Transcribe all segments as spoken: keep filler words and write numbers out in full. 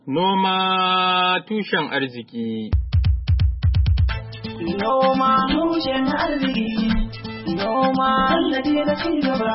Noma tushen arziki. Noma tushen arziki. Noma sannadi na cigaba.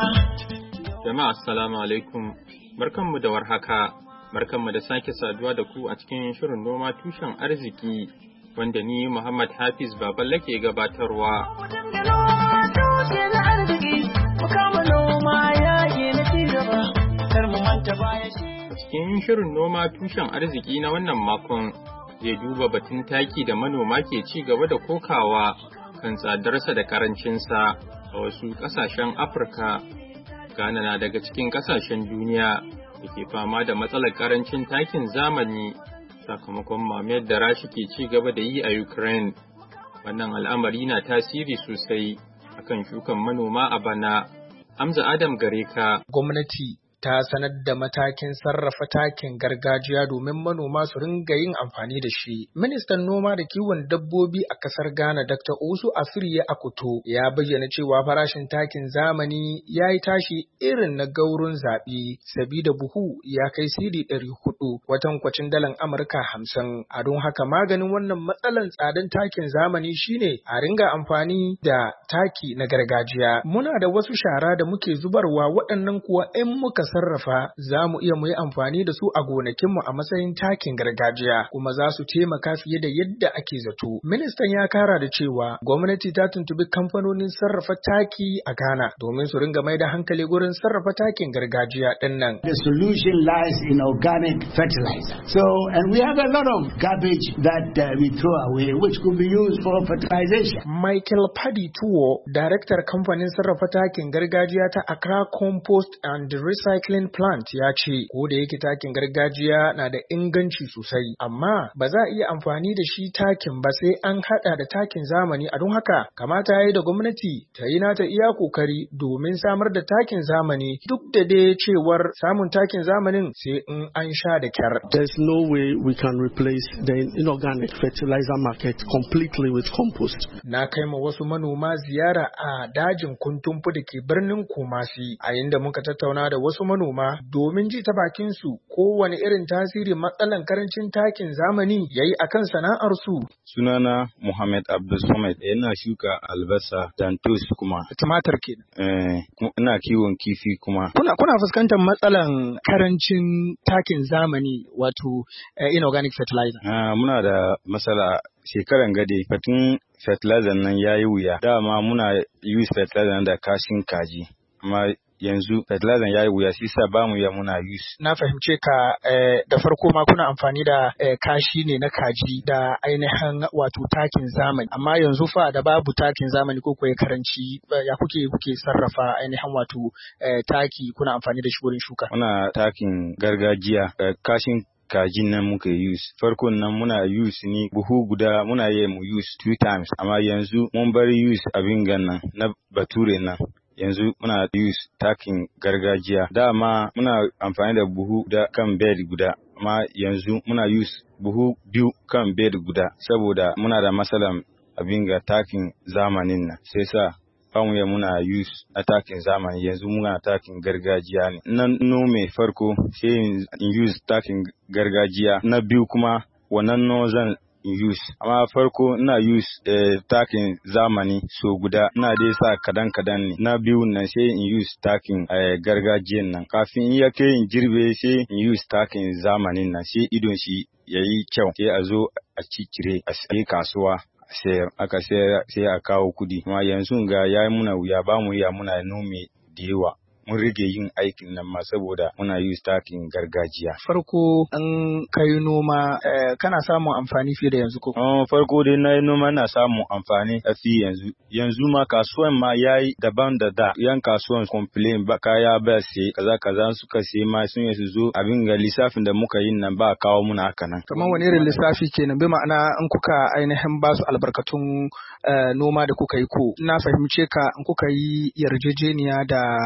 Jama'a assalamu alaikum. Barkanmu da warhaka. Barkanmu da sake saduwa da ku a cikin shirin noma tushen arziki wanda ni Muhammad Hafiz Baballe ke gabatarwa. Noma tushen arziki. Mukama noma yaƙi na cigaba. Kar mu manta baya shi. Cikin shirin noma tushen arziki na wannan makon zai duba batun taki da manoma ke ci gaba da kokawa kan tsadarsa da karancinsa a wasu ƙasashen Afirka. Ghana na daga cikin ƙasashen duniya da ke fama da matsalar karancin takin zamani sakamakon mamayar da Rasha ke ci gaba da yi a Ukraine. Wannan al'amari na tasiri sosai akan shukan manoma a bana. Hamza Adam Gareka. Gwamnati ta sanar da matakin sarrafa takin gargajiya domin manoma su ringa yin amfani da shi. Ministan noma da kiwon dabbobi a kasar Ghana, Doctor Osu Afiriye Akoto, ya bayyana cewa farashin takin zamani ya yi tashi irin na gaurun zaɓi, sabida buhu ya kai sidi ɗari hudu, kwatankwacin dalan Amurka hamsin. A don haka maganin wannan matsalan tsadan takin zamani shine a ringa amfani da taki na gargajiya. Muna da wasu shara da muke zubarwa, waɗannan kuwa in muka sarrafa za mu iya mu yi amfani da su a gonakinmu a matsayin takin gargajiya, kuma za su taimaka fiye da yadda ake zato. Ministan ya kara da cewa gwamnati ta tuntubi kamfanonin sarrafa taki a Ghana domin su ringa mai da hankali gurin sarrafa takin gargajiya din nan. The solution lies in organic fertilizer. So, and we have a lot of garbage that uh, we throw away which could be used for fertilization. Michael Paddy Tuwo, daraktar kamfanin sarrafa takin gargajiya ta Accra Compost and Recycling Plant, ya ce ko da yake takin gargajiya na da inganci sosai, amma ba za a iya amfani da shi takin ba sai an hada da takin zamani. A don haka kamata ya yi da gwamnati ta yi nata iya kokari domin samar da takin zamani, duk da dai cewar samun takin zamanin sai in an sha da kyar. There's no way we can replace the inorganic fertilizer market completely with compost. Na kai ma wasu manoma ziyara a dajin Kuntumfu da ke birnin Kumasi, a inda muka tattauna da wasu manoma domin ji ta bakin su kowane irin tasiri matsalan karancin takin zamani yayi akan sana'ar su. Sunana Muhammad Abdul Samad, ina shuka albasa, dantos kuma Tumatir ke. eh ina kiwon kifi kuma. Kuna kuna fuskantar matsalan karancin takin zamani, wato uh, inorganic fertilizer. Ah, muna da matsala shekaran gade, fatun fertilizer nan yayi wuya. Dama muna use fertilizer da kashin kaji, amma yanzu fertilizer yayi wuya, shi sa ba mu ya muna use. Na fahimce ka, eh, da farko ma kuna amfani da eh, kashi ne na kaji da ainihin wato takin zamani, amma yanzu fa da babu takin zamani ko kuwa karanci, ya kuke kuke sarrafa ainihin wato eh, taki kuna amfani da shi wurin shuka? Muna takin gargajiya, eh, kashin kajin nan muka use. Farkon nan muna use ni buhu guda muna yi mu use two times, amma yanzu mun bari use abin gannan na bature nan. Yanzu muna use takin gargajiya. Dama muna amfani da buhu da kan bed guda, amma yanzu muna use buhu biyu kan bed guda saboda muna da matsalan abin ga takin zamanin nan. Sai sa famuya muna use na takin zamani, yanzu muna takin gargajiya ne. Nan nome farko sai in use takin gargajiya, na biyu kuma wannan no zan use, amma farko ina use eh, takin zamani so guda, ina dai sa kadan kadan ne. Na biyu nan sai in use takin eh, gargajiyan nan. Kafin ya kai in girbe sai in use takin zamanin nan, sai idon shi yayi kyau, sai a zo a cikire a sai kasuwa sai aka sai a kawo kudi. Amma yanzu ga yayi muna wuya, ba mu iya muna nome da yawa. Mun rage yin aikin nan ma saboda muna use takin gargajiya. Farko an kai noma eh, kana samun amfani fiye da yanzu ko? Oh, farko dai na yi noma na samun amfani a fi yanzu. Yanzu ma kasuwan ma yayi daban da da. Yan kasuwan complain ba kaya ba sai kaza kaza suka sai ma sun yi su zo abin ga lissafin da muka yin nan ba kawo muna haka nan. Kamar wani irin lissafi kenan, bi ma'ana in kuka ainihin ba su albarkatun uh, noma da kuka yi ko? Na fahimce ka in kuka yi yarjejeniya da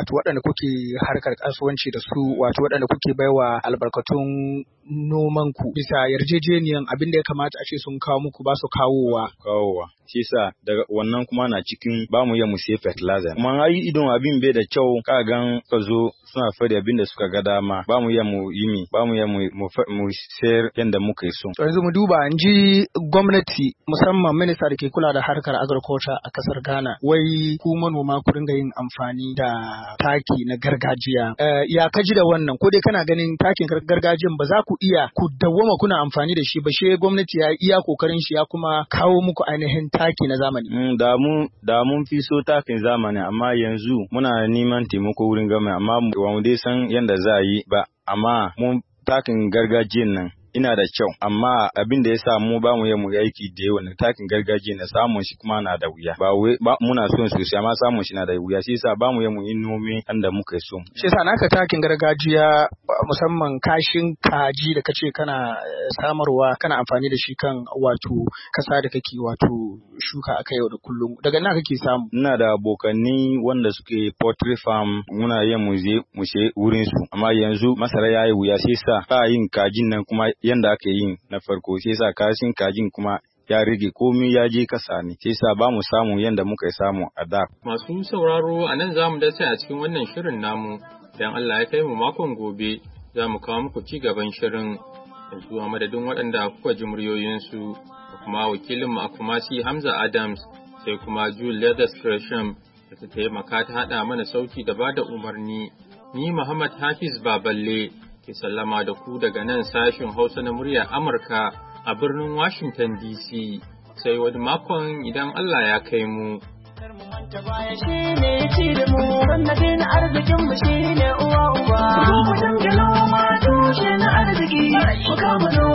wato waɗanda kuke harkar kasuwanci da su wato waɗanda kuke baiwa albarkatun noman ku bisa yarjejeniyan abin da ya kamata a ce sun kawo muku ba su kawowa. Kawowa. Shi sa daga wannan kuma na cikin ba mu iya mu sai fertilizer. Kuma ai idon abin bai da kyau ka gan ka zo suna fadi abin da suka ga dama ba mu iya mu yi mi ba mu iya mu mu sayar yanda muka yi so. Yanzu mu duba an ji gwamnati musamman minista da ke kula da harkar agriculture a kasar Ghana wai ku manoma ku dinga yin amfani da taki na gargajiya. Uh, ya kaji da wannan ko dai kana ganin takin gargajiyan ba za ku iya ku dawwama kuna amfani da shi ba she gwamnati ya iya kokarin shi ya kuma kawo muku ainihin taki na zamani. Mm, da mu da mun fi so takin zamani amma yanzu muna neman taimako wurin gwamnati amma ba mu dai san yanda za a yi ba amma mun takin gargajiyan nan ina da kyau amma abin da yasa mu ba mu yi mu aiki da yawa takin gargajiya na samun shi kuma na da wuya ba wai muna son sosai amma samun shi na da wuya shi yasa ba mu yi mu yi nomi inda muka so. Shi yasa naka takin gargajiya musamman kashin kaji da kace kana samarwa kana amfani da shi kan wato kasa da kake wato shuka akai yau da kullum daga na kake samu. Ina da abokanni wanda suke poultry farm muna yin mu je mu she wurin su amma yanzu masara yayi wuya shi yasa ba yin kajin nan kuma yanda aka yi na farko sai yasa kashin kajin kuma ya rage komai ya je kasa ne sai yasa ba mu samu yanda muka samu a da. Masu sauraro a nan zamu dace a cikin wannan shirin namu dan Allah ya kai mu makon gobe za mu kawo muku ci gaban shirin yanzu a madadin waɗanda kuka ji muryoyinsu da kuma wakilin mu a Kumasi Hamza Adams sai kuma Julia Discretion da ta taimaka ta haɗa mana sauti da bada umarni ni Muhammad Hafiz Baballe ke sallama da ku daga nan sashin Hausa na murya Amurka a birnin Washington D C sai wani makon idan Allah ya kai mu. Shi ne ci da mu wannan arzikin mu shi ne uwa uba. Mu dinga noma tushe na arziki mu kama